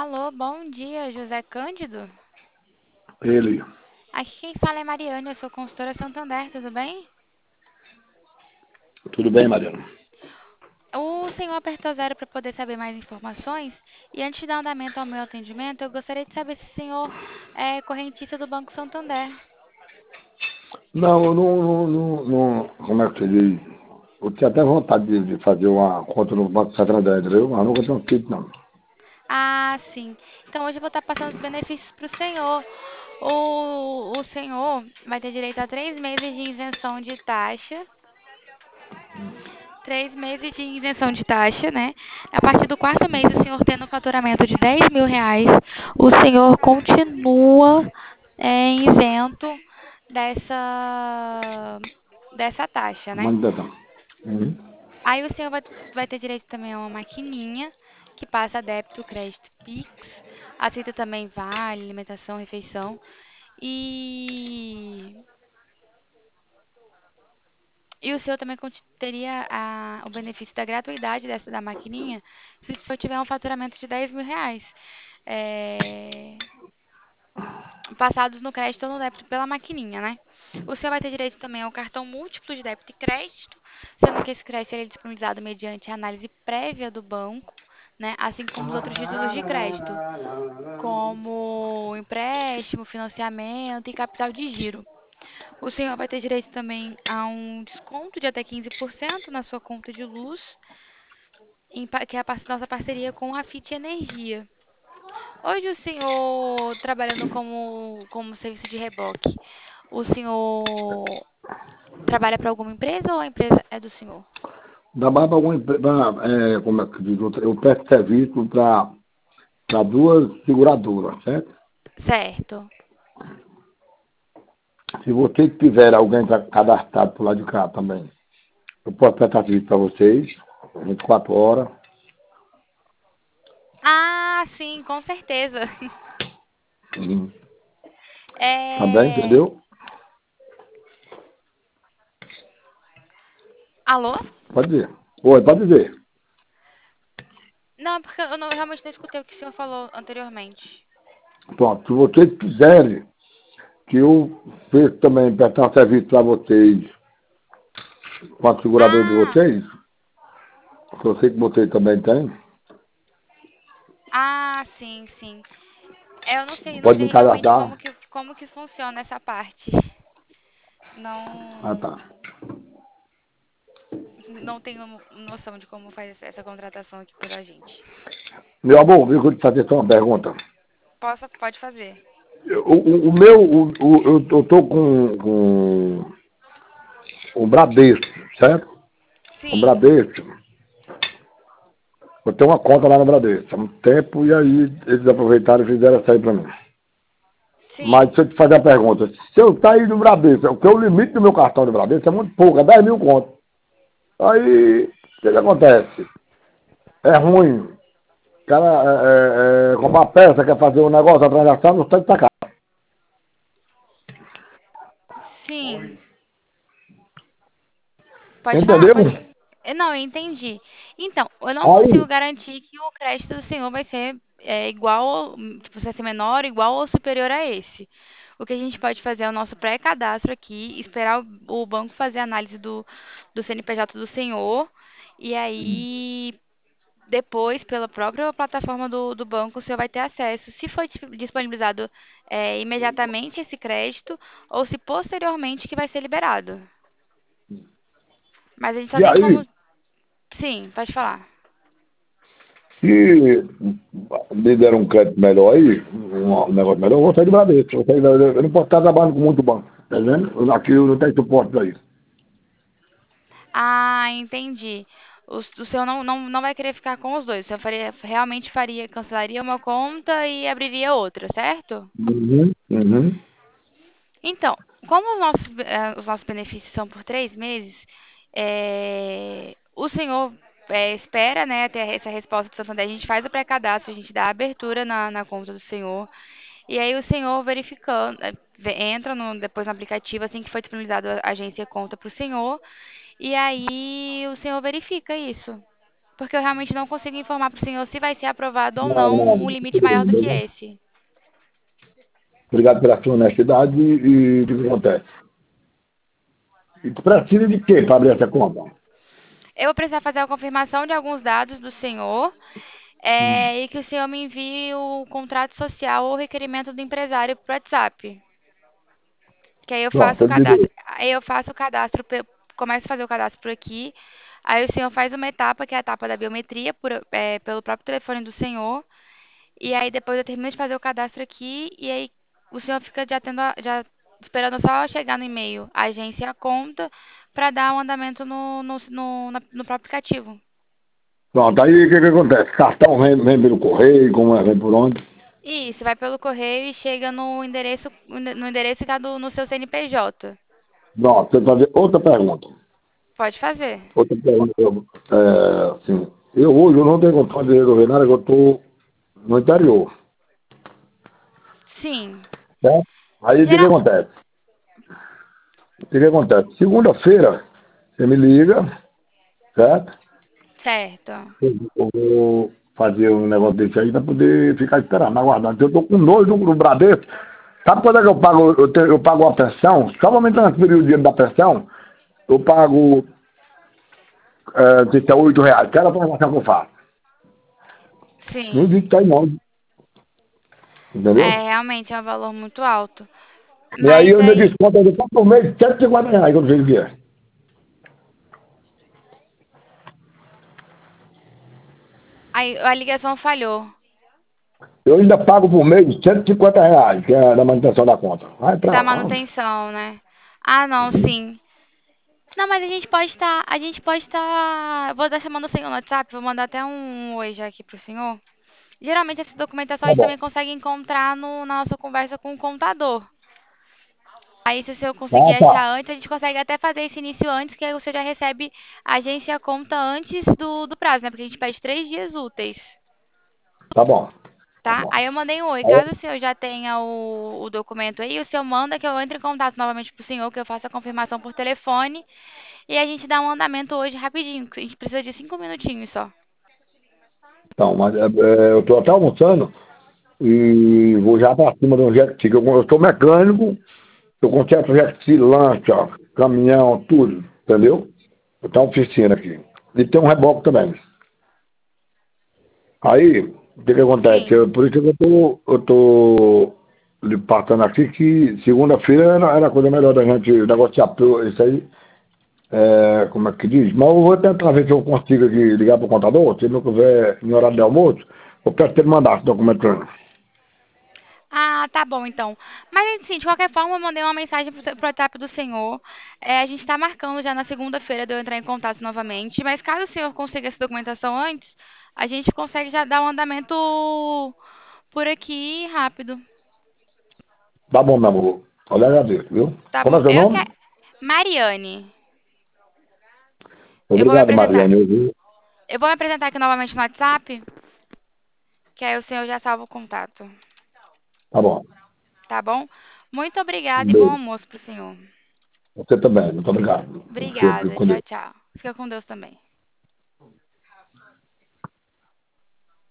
Alô, bom dia, José Cândido? Ele. Aqui quem fala é Mariana, eu sou consultora Santander, tudo bem? Tudo bem, Mariana? O senhor apertou zero para poder saber mais informações e antes de dar andamento ao meu atendimento, eu gostaria de saber se o senhor é correntista do Banco Santander. Não, eu como é que se diz? Eu tinha até vontade de fazer uma conta no Banco Santander, entendeu? Mas nunca tinha feito, não. Ah, sim. Então hoje eu vou estar passando os benefícios para o senhor. O senhor vai ter direito a 3 meses de isenção de taxa. 3 meses de isenção de taxa, né? A partir do quarto mês, o senhor tendo um faturamento de R$ 10.000, o senhor continua isento dessa, dessa taxa, né? Manutenção. Uhum. Aí o senhor vai ter direito também a uma maquininha que passa débito, crédito, Pix. Aceita também vale, alimentação, refeição. E E o senhor também teria o benefício da gratuidade da maquininha se o senhor tiver um faturamento de R$ 10.000. É, passados no crédito ou no débito pela maquininha, né? O senhor vai ter direito também ao cartão múltiplo de débito e crédito, sendo que esse crédito ele é disponibilizado mediante análise prévia do banco, né? Assim como os outros títulos de crédito, como empréstimo, financiamento e capital de giro. O senhor vai ter direito também a um desconto de até 15% na sua conta de luz, que é a nossa parceria com a FIT Energia. Hoje o senhor trabalhando como serviço de reboque, o senhor trabalha para alguma empresa ou a empresa é do senhor? Dá mais para alguma empresa, como é que diz? Eu presto serviço para duas seguradoras, certo? Certo. Se você tiver alguém cadastrado por lá de cá também, eu posso prestar serviço para vocês, 24 horas. Ah, sim, com certeza. Uhum. Também, É... entendeu? Alô? Pode dizer. Oi, pode dizer. Não, é porque eu realmente não escutei o que o senhor falou anteriormente. Pronto, se vocês quiserem que eu fecho também prestar serviço para vocês, com a seguradora de Ah, vocês, que eu sei que vocês também têm, sim, sim. Eu não pode me sei realmente cadastrar. como que funciona essa parte. Ah, Não, tá. não tenho noção de como faz essa contratação aqui pela gente. Meu amor, deixa eu te fazer só uma pergunta. Pode fazer. O meu, eu tô com o Bradesco, certo? O Sim, Bradesco, eu tenho uma conta lá no Bradesco há muito tempo e aí eles aproveitaram e fizeram essa aí para mim. Mas sim. deixa eu te fazer a pergunta. Se eu sair do Bradesco, porque o limite do meu cartão de Bradesco é muito pouco, é 10 mil conto. Aí, o que acontece? É ruim. O cara comprar peça, quer fazer um negócio, a transação, não tem que sacar. Sim. Pode falar, Entendeu? pode. Não, eu entendi. Então, eu não consigo Aí, garantir que o crédito do senhor vai ser igual, tipo, vai ser menor, igual ou superior a esse. O que a gente pode fazer é o nosso pré-cadastro aqui, esperar o banco fazer a análise do CNPJ do senhor, e aí depois, pela própria plataforma do banco, o senhor vai ter acesso. Se for disponibilizado imediatamente esse crédito, ou se posteriormente que vai ser liberado. Mas a gente só e tem como. aí, Sim, pode falar. se me deram um crédito melhor aí, um negócio melhor, eu vou sair do Bradesco. Eu não posso estar trabalhando com muito banco. Tá vendo? Aqui eu não tenho suporte para isso. Ah, entendi. O senhor não vai querer ficar com os dois. O senhor realmente cancelaria uma conta e abriria outra, certo? Uhum, uhum. Então, como os nossos benefícios são por 3 meses, o senhor espera, né, até essa resposta do Santander. A gente faz o pré-cadastro, a gente dá a abertura na conta do senhor. E aí o senhor verificando, entra depois no aplicativo, assim que foi disponibilizado a agência conta para o senhor. E aí o senhor verifica isso. porque eu realmente não consigo informar para o senhor se vai ser aprovado ou Não, não não. um limite maior do que Não. esse. Obrigado pela sua honestidade e o que acontece? E tu precisa de quê para abrir essa conta? Eu vou precisar fazer a confirmação de alguns dados do senhor, e que o senhor me envie o contrato social ou requerimento do empresário para o WhatsApp. Que aí eu faço Pronto, o eu digo, cadastro, aí eu faço o cadastro, começo a fazer o cadastro por aqui. Aí o senhor faz uma etapa, que é a etapa da biometria, pelo próprio telefone do senhor. E aí depois eu termino de fazer o cadastro aqui, e aí o senhor fica já já esperando só chegar no e-mail a agência e a conta para dar um andamento no próprio aplicativo. pronto, aí o que acontece? Cartão vem pelo correio, como é, vem por onde? E isso, vai pelo correio e chega no endereço que está no seu CNPJ. Pronto, eu vou fazer outra pergunta. Pode fazer. Outra pergunta, assim, eu não tenho condição de resolver nada, que eu estou no interior, Sim. né? Aí o que Geral... acontece? O que acontece? Segunda-feira, você me liga, certo? Certo. Eu vou fazer um negócio desse aí para poder ficar esperando, aguardando. Eu estou com nojo no Bradesco. Sabe quando é que eu pago, eu pago a pensão? Só para me transferir o dinheiro da pensão, eu pago, se é R$ 8. Qual é a promoção que eu faço? Não Sim. existe aí não, entendeu? Realmente é um valor muito alto. E aí Mas eu ainda aí, desconto ainda só por mês R$ 150, quando vocês vierem. aí a ligação falhou Eu ainda pago por mês R$ 150, que é da manutenção da conta. Vai pra da lá. manutenção, né? Ah, não, sim. Não, mas a gente pode estar. Vou dar chamando o senhor no WhatsApp, vou mandar até um oi já aqui pro senhor. Geralmente essa documentação a Tá gente bom. também consegue encontrar na nossa conversa com o contador. Aí, se o senhor conseguir Ah, tá. achar antes, a gente consegue até fazer esse início antes, que aí você já recebe a agência e a conta antes do prazo, né? Porque a gente pede 3 dias úteis, Tá bom. Tá tá? bom. Aí eu mandei um oi. Aí, Caso o senhor já tenha o documento aí, o senhor manda que eu entre em contato novamente pro senhor, que eu faça a confirmação por telefone. E a gente dá um andamento hoje rapidinho. A gente precisa de 5 minutinhos só. então, mas eu estou até almoçando e vou já para cima de um jet ski. Eu sou mecânico, eu conserto jet ski, lancha, caminhão, tudo, entendeu? Eu tenho uma oficina aqui. E tem um reboque também. Aí, o que acontece? Sim. Por isso que eu tô lhe passando aqui que segunda-feira era a coisa melhor da gente negociar isso aí. Como é que diz? Mas eu vou tentar ver se eu consigo aqui ligar para o contador, se não quiser em horário de almoço, eu peço que ele mandasse o documento pra mim. Ah, tá bom então. Mas assim, de qualquer forma, eu mandei uma mensagem pro WhatsApp do senhor. A gente tá marcando já na segunda-feira de eu entrar em contato novamente. Mas caso o senhor consiga essa documentação antes, a gente consegue já dar um andamento por aqui rápido. Tá bom, meu amor. Eu lhe agradeço, viu? Tá Como é bom? seu Eu que. nome? Mariane. Eu vou me Obrigado, apresentar. Mariane, viu? Eu vou me apresentar aqui novamente no WhatsApp, que aí o senhor já salva o contato. Tá bom. Tá bom? Muito obrigada Um e bom beijo. almoço pro senhor. Você também, muito obrigado. O senhor fique Obrigada. com Tchau, Deus. tchau. Fica com Deus também.